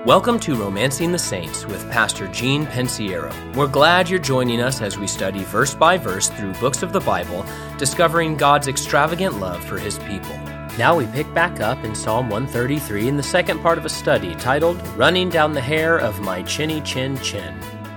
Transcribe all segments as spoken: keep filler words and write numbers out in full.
Welcome to Romancing the Saints with Pastor Gene Pensiero. We're glad you're joining us as we study verse by verse through books of the Bible, discovering God's extravagant love for His people. Now we pick back up in Psalm one thirty-three in the second part of a study titled, Running Down the Hair of My Chinny Chin Chin.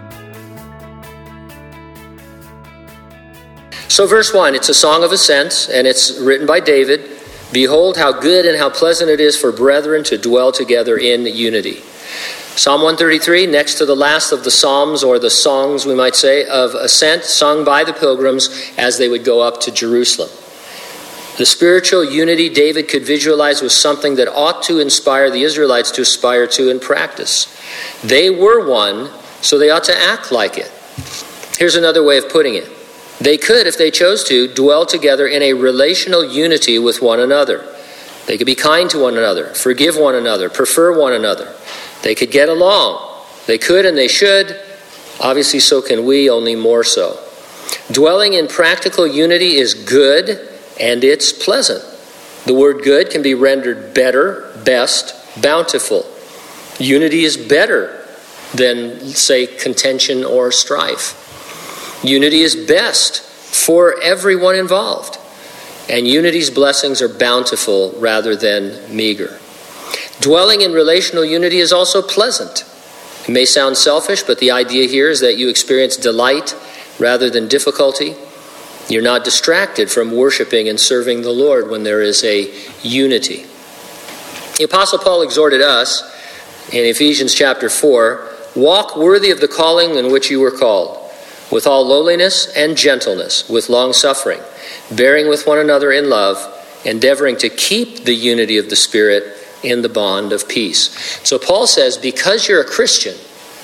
So verse one, it's a song of ascent, and it's written by David. Behold how good and how pleasant it is for brethren to dwell together in unity. Psalm one thirty-three, next to the last of the psalms, or the songs, we might say, of ascent, sung by the pilgrims as they would go up to Jerusalem. The spiritual unity David could visualize was something that ought to inspire the Israelites to aspire to in practice. They were one, so they ought to act like it. Here's another way of putting it. They could, if they chose to, dwell together in a relational unity with one another. They could be kind to one another, forgive one another, prefer one another. They could get along. They could and they should. Obviously, so can we, only more so. Dwelling in practical unity is good and it's pleasant. The word good can be rendered better, best, bountiful. Unity is better than, say, contention or strife. Unity is best for everyone involved. And unity's blessings are bountiful rather than meager. Dwelling in relational unity is also pleasant. It may sound selfish, but the idea here is that you experience delight rather than difficulty. You're not distracted from worshiping and serving the Lord when there is a unity. The Apostle Paul exhorted us in Ephesians chapter four, walk worthy of the calling in which you were called, with all lowliness and gentleness, with long suffering, bearing with one another in love, endeavoring to keep the unity of the Spirit in the bond of peace. So Paul says, because you're a Christian,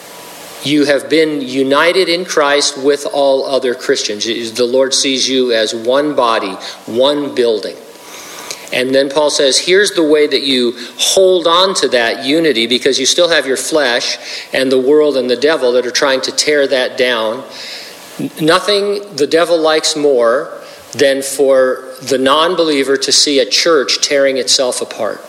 you have been united in Christ with all other Christians. The Lord sees you as one body, one building. And then Paul says, here's the way that you hold on to that unity, because you still have your flesh and the world and the devil that are trying to tear that down. Nothing the devil likes more than for the non-believer to see a church tearing itself apart.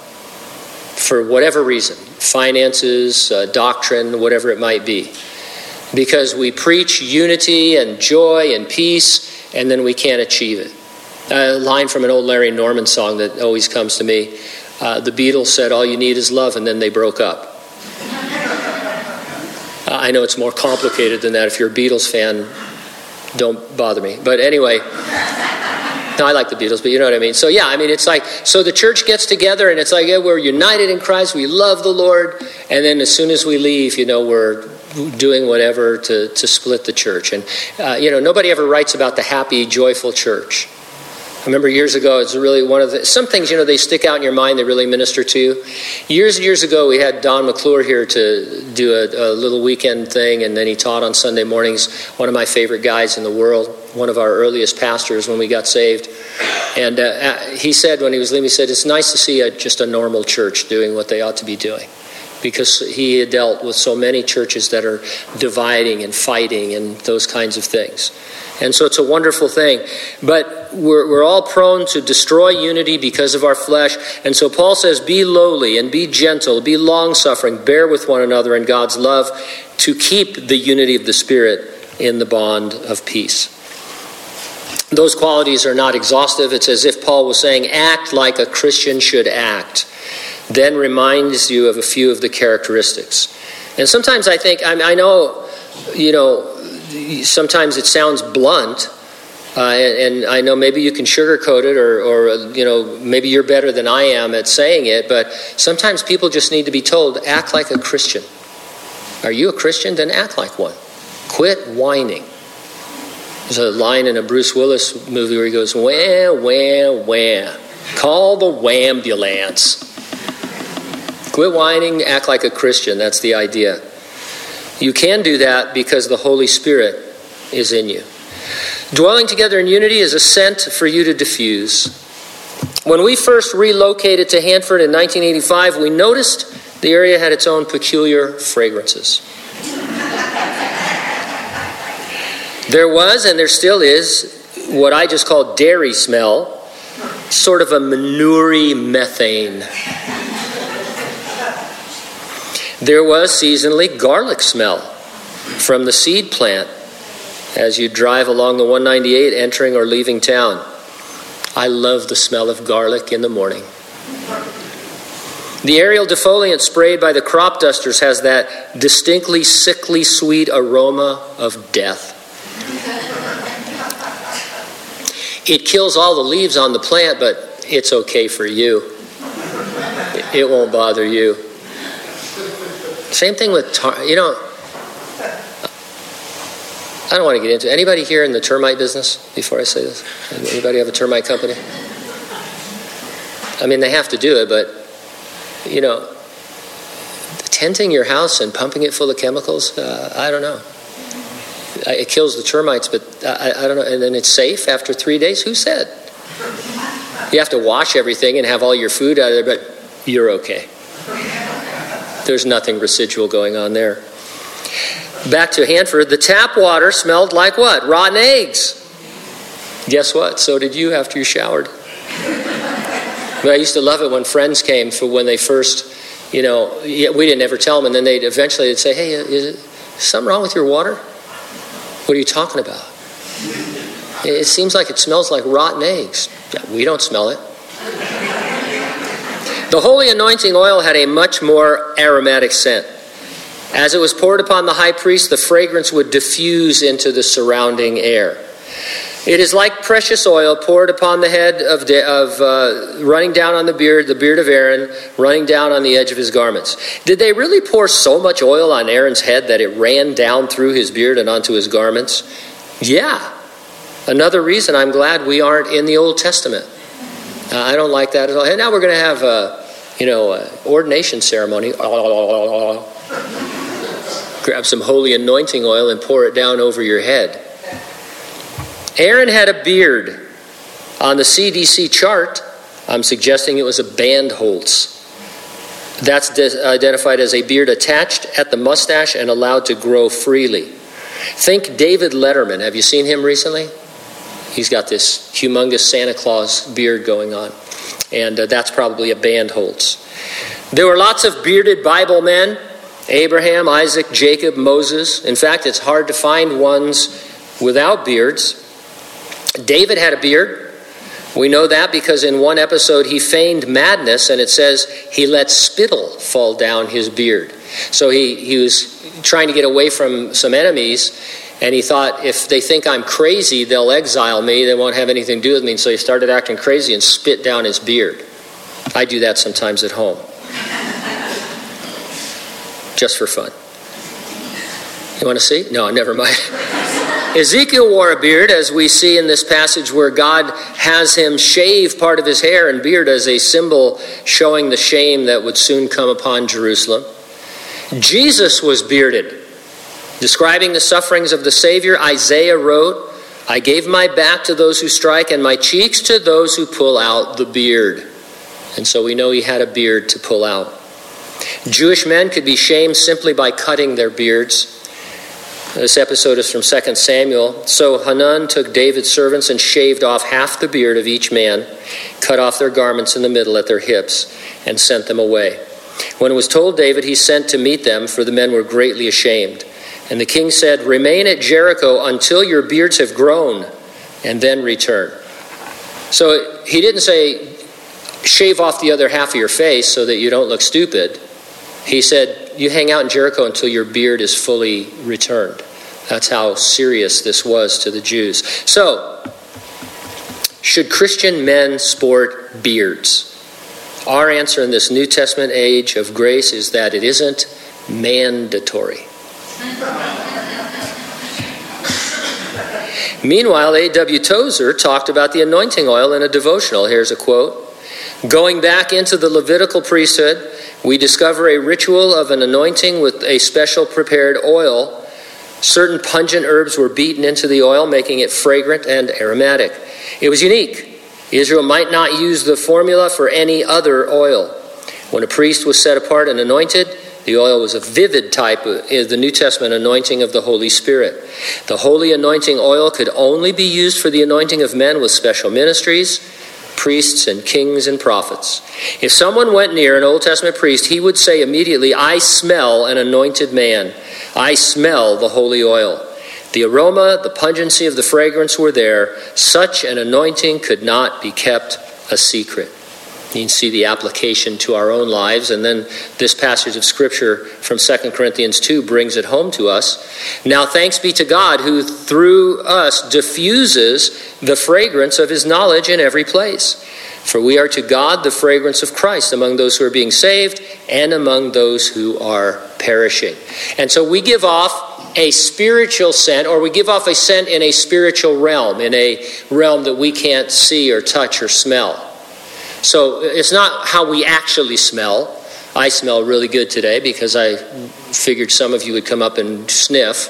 For whatever reason, finances, uh, doctrine, whatever it might be. Because we preach unity and joy and peace, and then we can't achieve it. A line from an old Larry Norman song that always comes to me. Uh, the Beatles said, all you need is love, and then they broke up. uh, I know it's more complicated than that. If you're a Beatles fan, don't bother me. But anyway... No, I like the Beatles, but you know what I mean. So yeah, I mean, it's like, so the church gets together and it's like, yeah, we're united in Christ, we love the Lord, and then as soon as we leave, you know, we're doing whatever to, to split the church. And, uh, you know, nobody ever writes about the happy, joyful church. I remember years ago, it's really one of the, some things, you know, they stick out in your mind, they really minister to you. Years and years ago, we had Don McClure here to do a, a little weekend thing, and then he taught on Sunday mornings, one of my favorite guys in the world, one of our earliest pastors when we got saved. And uh, he said, when he was leaving, he said, it's nice to see a, just a normal church doing what they ought to be doing. Because he had dealt with so many churches that are dividing and fighting and those kinds of things. And so it's a wonderful thing. But we're, we're all prone to destroy unity because of our flesh. And so Paul says, be lowly and be gentle, be long-suffering, bear with one another in God's love to keep the unity of the Spirit in the bond of peace. Those qualities are not exhaustive. It's as if Paul was saying, act like a Christian should act. Then reminds you of a few of the characteristics. And sometimes I think, I mean, I know, you know, sometimes it sounds blunt, uh, and, and I know maybe you can sugarcoat it, or, or, you know, maybe you're better than I am at saying it, but sometimes people just need to be told, act like a Christian. Are you a Christian? Then act like one. Quit whining. There's a line in a Bruce Willis movie where he goes, wah, wah, wah. Call the whambulance. Quit whining, act like a Christian. That's the idea. You can do that because the Holy Spirit is in you. Dwelling together in unity is a scent for you to diffuse. When we first relocated to Hanford in nineteen eighty-five, we noticed the area had its own peculiar fragrances. There was, and there still is, what I just call dairy smell, sort of a manure-y methane. There was seasonally garlic smell from the seed plant as you drive along the one ninety-eight entering or leaving town. I love the smell of garlic in the morning. The aerial defoliant sprayed by the crop dusters has that distinctly sickly sweet aroma of death. It kills all the leaves on the plant, but it's okay for you. It won't bother you. Same thing with tar. You know, I don't want to get into it. Anybody here in the termite business before I say this? Anybody have a termite company? I mean, they have to do it, but, you know, tenting your house and pumping it full of chemicals, uh, I don't know. It kills the termites, but I, I don't know. And then it's safe after three days? Who said? You have to wash everything and have all your food out of there, but you're okay. There's nothing residual going on there. Back to Hanford, the tap water smelled like what? Rotten eggs. Guess what? So did you after you showered. But I used to love it when friends came for when they first, you know, we didn't ever tell them, and then they'd eventually they'd say, hey, is something wrong with your water? What are you talking about? It seems like it smells like rotten eggs. Yeah, we don't smell it. The holy anointing oil had a much more aromatic scent. As it was poured upon the high priest, the fragrance would diffuse into the surrounding air. It is like precious oil poured upon the head of, de- of uh, running down on the beard, the beard of Aaron, running down on the edge of his garments. Did they really pour so much oil on Aaron's head that it ran down through his beard and onto his garments? Yeah. Another reason I'm glad we aren't in the Old Testament. Uh, I don't like that at all. And now we're going to have a, you know, a ordination ceremony. Grab some holy anointing oil and pour it down over your head. Aaron had a beard. On the C D C chart, I'm suggesting it was a Bandholz. That's de- identified as a beard attached at the mustache and allowed to grow freely. Think David Letterman. Have you seen him recently? He's got this humongous Santa Claus beard going on. And uh, that's probably a Bandholz. There were lots of bearded Bible men. Abraham, Isaac, Jacob, Moses. In fact, it's hard to find ones without beards. David had a beard. We know that because in one episode he feigned madness, and it says he let spittle fall down his beard. So he, he was trying to get away from some enemies, and he thought, if they think I'm crazy, they'll exile me. They won't have anything to do with me. And so he started acting crazy and spit down his beard. I do that sometimes at home. Just for fun. You want to see? No, never mind. Ezekiel wore a beard, as we see in this passage where God has him shave part of his hair and beard as a symbol showing the shame that would soon come upon Jerusalem. Jesus was bearded. Describing the sufferings of the Savior, Isaiah wrote, I gave my back to those who strike and my cheeks to those who pull out the beard. And so we know he had a beard to pull out. Jewish men could be shamed simply by cutting their beards. This episode is from Second Samuel. So Hanun took David's servants and shaved off half the beard of each man, cut off their garments in the middle at their hips, and sent them away. When it was told David, he sent to meet them, for the men were greatly ashamed. And the king said, remain at Jericho until your beards have grown, and then return. So he didn't say, shave off the other half of your face so that you don't look stupid. He said, you hang out in Jericho until your beard is fully returned. That's how serious this was to the Jews. So, should Christian men sport beards? Our answer in this New Testament age of grace is that it isn't mandatory. Meanwhile, A W Tozer talked about the anointing oil in a devotional. Here's a quote. Going back into the Levitical priesthood, we discover a ritual of an anointing with a special prepared oil. Certain pungent herbs were beaten into the oil, making it fragrant and aromatic. It was unique. Israel might not use the formula for any other oil. When a priest was set apart and anointed, the oil was a vivid type of the New Testament anointing of the Holy Spirit. The holy anointing oil could only be used for the anointing of men with special ministries. priests and kings and prophets. If someone went near an Old Testament priest, he would say immediately, I smell an anointed man. I smell the holy oil. The aroma, the pungency of the fragrance were there. Such an anointing could not be kept a secret. You can see the application to our own lives. And then this passage of Scripture from Second Corinthians two brings it home to us. Now thanks be to God who through us diffuses the fragrance of his knowledge in every place. For we are to God the fragrance of Christ among those who are being saved and among those who are perishing. And so we give off a spiritual scent, or we give off a scent in a spiritual realm, in a realm that we can't see or touch or smell. So it's not how we actually smell. I smell really good today because I figured some of you would come up and sniff.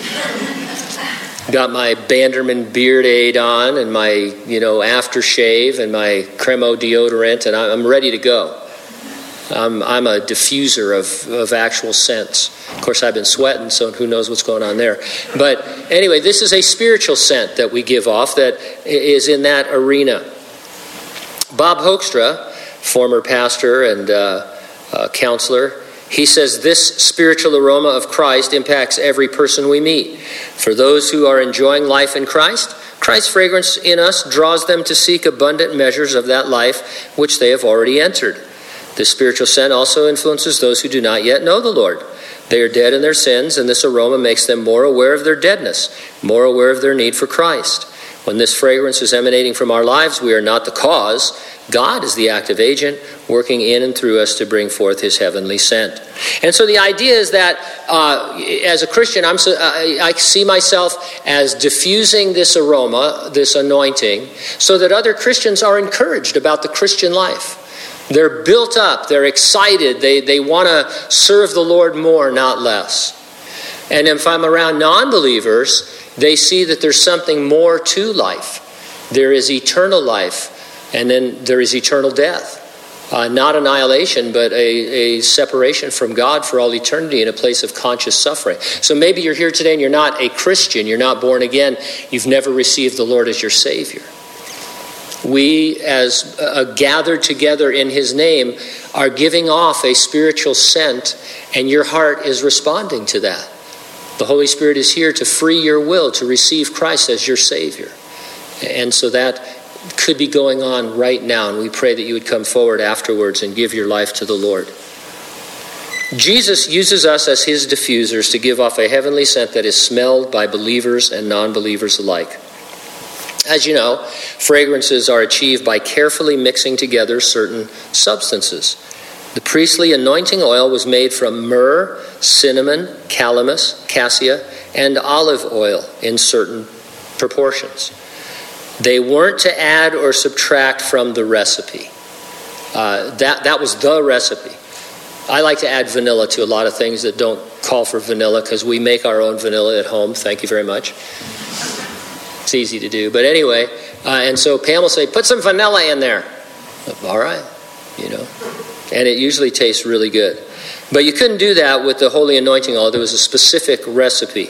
Got my Banderman beard aid on and my, you know, aftershave and my Cremo deodorant, and I'm ready to go. I'm, I'm a diffuser of, of actual scents. Of course, I've been sweating, so who knows what's going on there. But anyway, this is a spiritual scent that we give off that is in that arena. Bob Hoekstra, former pastor and uh, uh, counselor, he says this spiritual aroma of Christ impacts every person we meet. For those who are enjoying life in Christ, Christ's fragrance in us draws them to seek abundant measures of that life which they have already entered. This spiritual scent also influences those who do not yet know the Lord. They are dead in their sins, and this aroma makes them more aware of their deadness, more aware of their need for Christ. When this fragrance is emanating from our lives, we are not the cause. God is the active agent working in and through us to bring forth his heavenly scent. And so the idea is that uh, as a Christian, I'm so, I, I see myself as diffusing this aroma, this anointing, so that other Christians are encouraged about the Christian life. They're built up, they're excited, they, they want to serve the Lord more, not less. And if I'm around non-believers, they see that there's something more to life. There is eternal life, and then there is eternal death. Uh, not annihilation, but a, a separation from God for all eternity in a place of conscious suffering. So maybe you're here today and you're not a Christian, you're not born again, you've never received the Lord as your Savior. We, as uh, gathered together in his name, are giving off a spiritual scent, and your heart is responding to that. The Holy Spirit is here to free your will to receive Christ as your Savior. And so that could be going on right now, and we pray that you would come forward afterwards and give your life to the Lord. Jesus uses us as his diffusers to give off a heavenly scent that is smelled by believers and non-believers alike. As you know, fragrances are achieved by carefully mixing together certain substances. The priestly anointing oil was made from myrrh, cinnamon, calamus, cassia, and olive oil in certain proportions. They weren't to add or subtract from the recipe. Uh, that, that was the recipe. I like to add vanilla to a lot of things that don't call for vanilla because we make our own vanilla at home. Thank you very much. It's easy to do. But anyway, uh, and so Pam will say, put some vanilla in there. All right, you know. And it usually tastes really good. But you couldn't do that with the holy anointing oil. There was a specific recipe.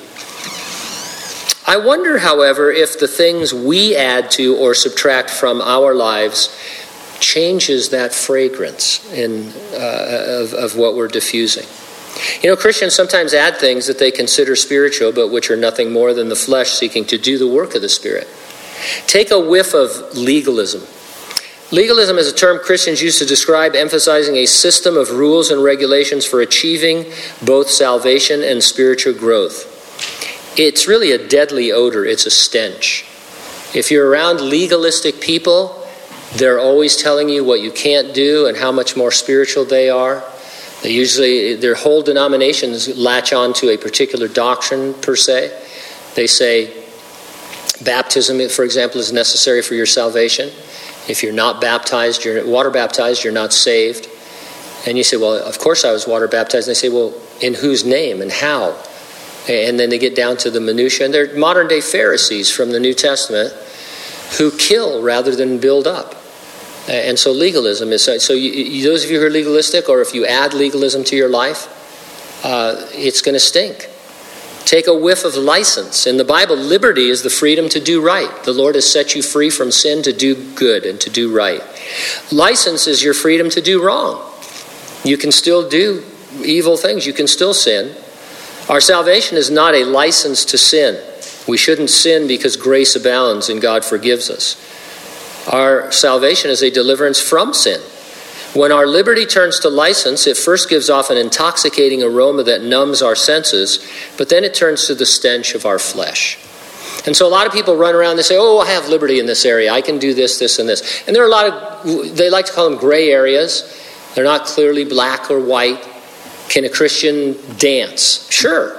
I wonder, however, if the things we add to or subtract from our lives changes that fragrance in, uh, of, of what we're diffusing. You know, Christians sometimes add things that they consider spiritual, but which are nothing more than the flesh seeking to do the work of the Spirit. Take a whiff of legalism. Legalism is a term Christians use to describe emphasizing a system of rules and regulations for achieving both salvation and spiritual growth. It's really a deadly odor. It's a stench. If you're around legalistic people, they're always telling you what you can't do and how much more spiritual they are. They usually, their whole denominations latch on to a particular doctrine per se. They say baptism, for example, is necessary for your salvation. If you're not baptized, you're water baptized, you're not saved. And you say, well, of course I was water baptized. And they say, well, in whose name and how? And then they get down to the minutiae. And they're modern day Pharisees from the New Testament who kill rather than build up. And so legalism is, so you, you, those of you who are legalistic, or if you add legalism to your life, uh, it's going to stink. Take a whiff of license. In the Bible, liberty is the freedom to do right. The Lord has set you free from sin to do good and to do right. License is your freedom to do wrong. You can still do evil things. You can still sin. Our salvation is not a license to sin. We shouldn't sin because grace abounds and God forgives us. Our salvation is a deliverance from sin. When our liberty turns to license, it first gives off an intoxicating aroma that numbs our senses, but then it turns to the stench of our flesh. And so a lot of people run around and say, oh, I have liberty in this area. I can do this, this, and this. And there are a lot of, they like to call them gray areas. They're not clearly black or white. Can a Christian dance? Sure.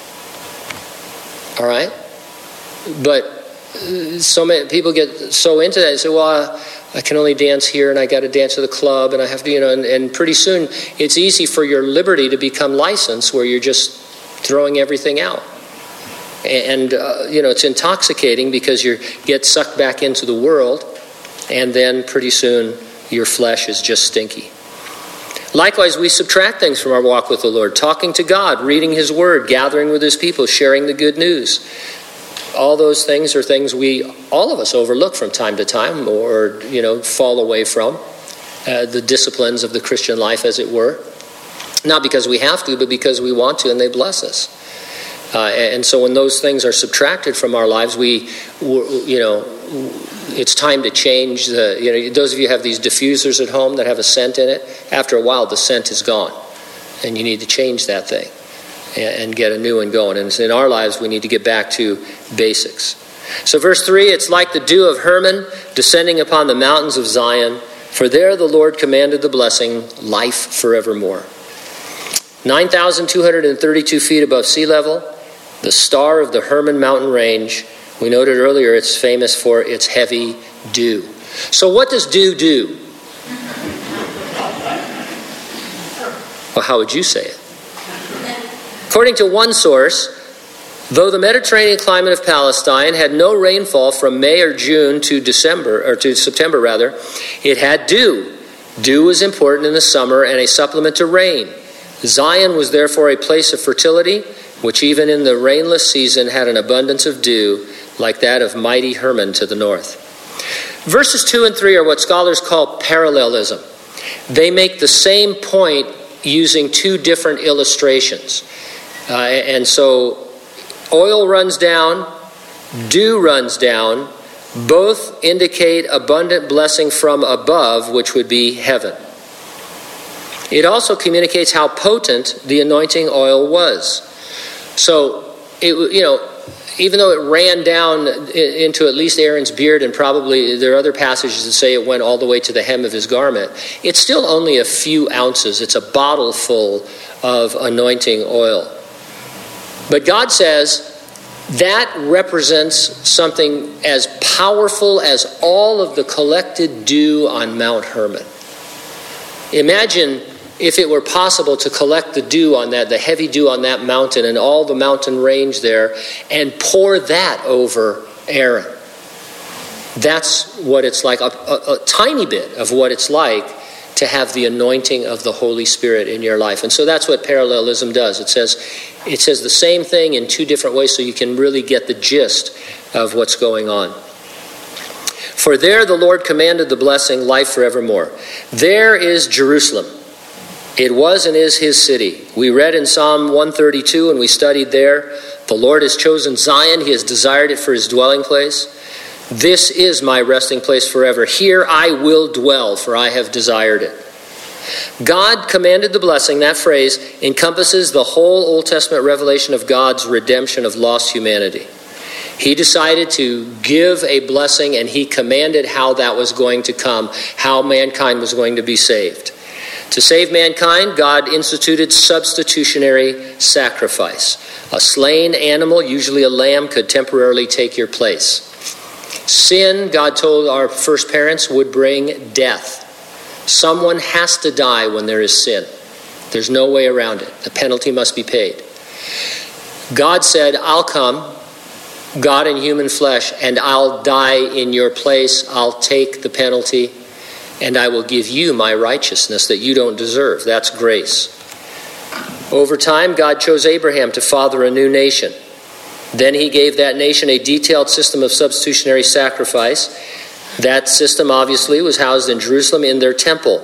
All right? But so many people get so into that and say, well, I can only dance here and I got to dance at the club and I have to, you know, and, and pretty soon it's easy for your liberty to become license where you're just throwing everything out. And, uh, you know, it's intoxicating because you get sucked back into the world and then pretty soon your flesh is just stinky. Likewise, we subtract things from our walk with the Lord, talking to God, reading His Word, gathering with His people, sharing the good news. All those things are things we, all of us, overlook from time to time or, you know, fall away from. Uh, the disciplines of the Christian life, as it were. Not because we have to, but because we want to and they bless us. Uh, and so when those things are subtracted from our lives, we, you know, it's time to change the, you know, those of you who have these diffusers at home that have a scent in it, after a while the scent is gone. And you need to change that thing and get a new one going. And in our lives, we need to get back to basics. So verse three, it's like the dew of Hermon descending upon the mountains of Zion, for there the Lord commanded the blessing, life forevermore. nine thousand two hundred thirty-two feet above sea level, the star of the Hermon mountain range. We noted earlier it's famous for its heavy dew. So what does dew do? Well, how would you say it? According to one source, though the Mediterranean climate of Palestine had no rainfall from May or June to December, or to September rather, it had dew. Dew was important in the summer and a supplement to rain. Zion was therefore a place of fertility, which even in the rainless season had an abundance of dew, like that of mighty Hermon to the north. Verses two and three are what scholars call parallelism. They make the same point using two different illustrations. Uh, and so oil runs down, dew runs down. Both indicate abundant blessing from above, which would be heaven. It also communicates how potent the anointing oil was. So, it, you know, even though it ran down into at least Aaron's beard, and probably there are other passages that say it went all the way to the hem of his garment, it's still only a few ounces. It's a bottle full of anointing oil. But God says that represents something as powerful as all of the collected dew on Mount Hermon. Imagine if it were possible to collect the dew on that, the heavy dew on that mountain and all the mountain range there, and pour that over Aaron. That's what it's like, a, a, a tiny bit of what it's like to have the anointing of the Holy Spirit in your life. And so that's what parallelism does. It says, it says the same thing in two different ways so you can really get the gist of what's going on. For there the Lord commanded the blessing, life forevermore. There is Jerusalem. It was and is His city. We read in Psalm one thirty-two and we studied there, the Lord has chosen Zion. He has desired it for His dwelling place. This is my resting place forever. Here I will dwell, for I have desired it. God commanded the blessing. That phrase encompasses the whole Old Testament revelation of God's redemption of lost humanity. He decided to give a blessing, and He commanded how that was going to come, how mankind was going to be saved. To save mankind, God instituted substitutionary sacrifice. A slain animal, usually a lamb, could temporarily take your place. Sin, God told our first parents, would bring death. Someone has to die when there is sin. There's no way around it. The penalty must be paid. God said, I'll come, God in human flesh, and I'll die in your place. I'll take the penalty, and I will give you my righteousness that you don't deserve. That's grace. Over time, God chose Abraham to father a new nation. Then he gave that nation a detailed system of substitutionary sacrifice. That system obviously was housed in Jerusalem in their temple.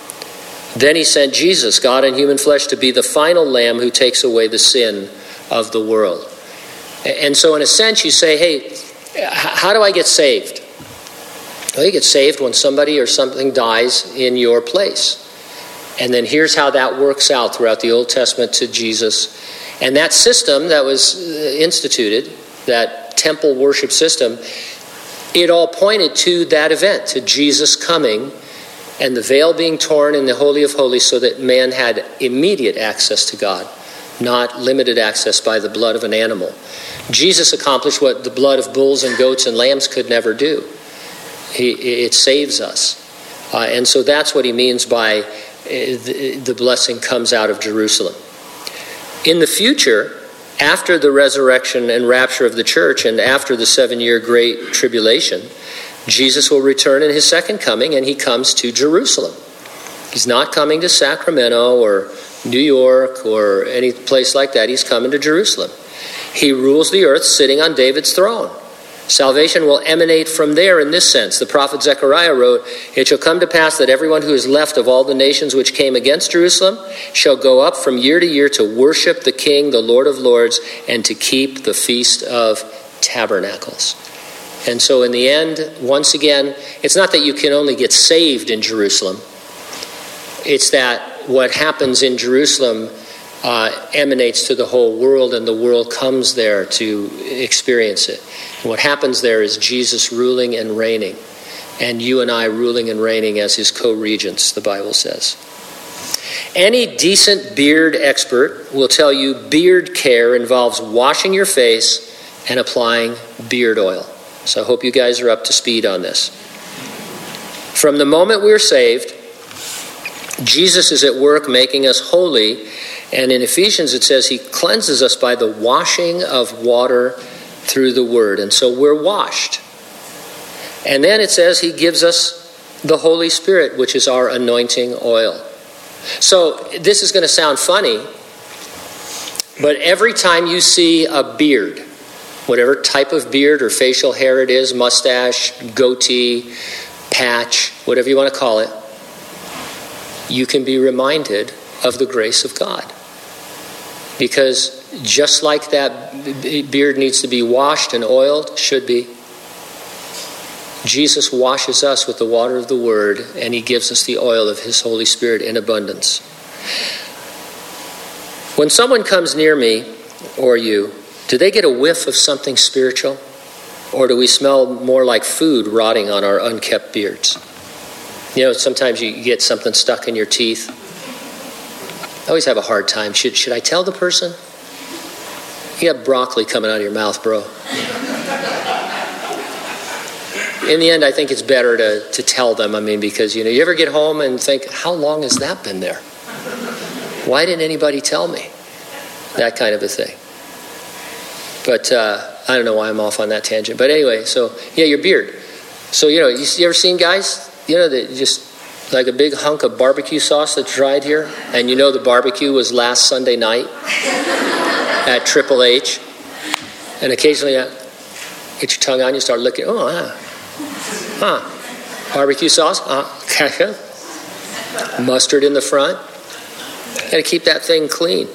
Then he sent Jesus, God in human flesh, to be the final lamb who takes away the sin of the world. And so in a sense you say, hey, how do I get saved? Well, you get saved when somebody or something dies in your place. And then here's how that works out throughout the Old Testament to Jesus. And that system that was instituted, that temple worship system, it all pointed to that event, to Jesus coming and the veil being torn in the Holy of Holies so that man had immediate access to God, not limited access by the blood of an animal. Jesus accomplished what the blood of bulls and goats and lambs could never do. He, it saves us. Uh, and so that's what he means by uh, the, the blessing comes out of Jerusalem. In the future, after the resurrection and rapture of the church and after the seven-year great tribulation, Jesus will return in his second coming, and he comes to Jerusalem. He's not coming to Sacramento or New York or any place like that. He's coming to Jerusalem. He rules the earth sitting on David's throne. Salvation will emanate from there in this sense. The prophet Zechariah wrote, "It shall come to pass that everyone who is left of all the nations which came against Jerusalem shall go up from year to year to worship the King, the Lord of Lords, and to keep the Feast of Tabernacles." And so in the end, once again, it's not that you can only get saved in Jerusalem. It's that what happens in Jerusalem uh, emanates to the whole world, and the world comes there to experience it. And what happens there is Jesus ruling and reigning, and you and I ruling and reigning as his co-regents, the Bible says. Any decent beard expert will tell you beard care involves washing your face and applying beard oil. So I hope you guys are up to speed on this. From the moment we're saved, Jesus is at work making us holy. And in Ephesians it says he cleanses us by the washing of water through the word. And so we're washed. And then it says he gives us the Holy Spirit, which is our anointing oil. So this is going to sound funny, but every time you see a beard, whatever type of beard or facial hair it is, mustache, goatee, patch, whatever you want to call it, you can be reminded of the grace of God. Because just like that beard needs to be washed and oiled, should be, Jesus washes us with the water of the Word, and he gives us the oil of his Holy Spirit in abundance. When someone comes near me or you, do they get a whiff of something spiritual? Or do we smell more like food rotting on our unkept beards? You know, sometimes you get something stuck in your teeth. I always have a hard time. Should, should I tell the person? You got broccoli coming out of your mouth, bro. In the end, I think it's better to, to tell them. I mean, because, you know, you ever get home and think, how long has that been there? Why didn't anybody tell me? That kind of a thing. But uh, I don't know why I'm off on that tangent. But anyway, so, yeah, your beard. So, you know, you, you ever seen guys, you know, that just like a big hunk of barbecue sauce that's dried here, and you know the barbecue was last Sunday night at Triple H, and occasionally uh, get your tongue out and you start licking. Oh, huh. huh. Barbecue sauce, uh, ketchup, mustard in the front. Got to keep that thing clean.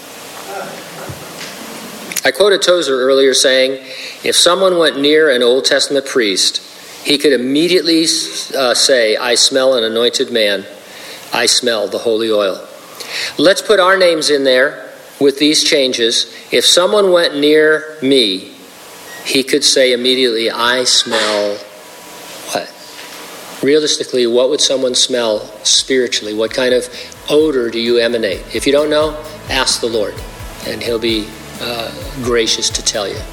I quoted Tozer earlier saying, if someone went near an Old Testament priest, he could immediately uh, say, I smell an anointed man. I smell the holy oil. Let's put our names in there with these changes. If someone went near me, he could say immediately, I smell what? Realistically, what would someone smell spiritually? What kind of odor do you emanate? If you don't know, ask the Lord, and he'll be uh, gracious to tell you.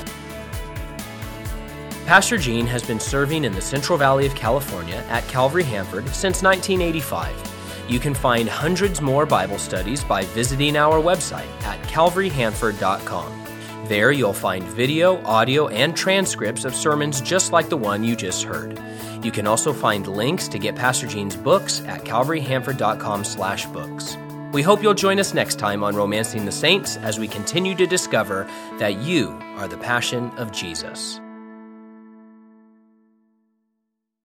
Pastor Gene has been serving in the Central Valley of California at Calvary Hanford since nineteen eighty-five. You can find hundreds more Bible studies by visiting our website at calvary hanford dot com. There you'll find video, audio, and transcripts of sermons just like the one you just heard. You can also find links to get Pastor Gene's books at calvary hanford dot com slash books. We hope you'll join us next time on Romancing the Saints as we continue to discover that you are the passion of Jesus.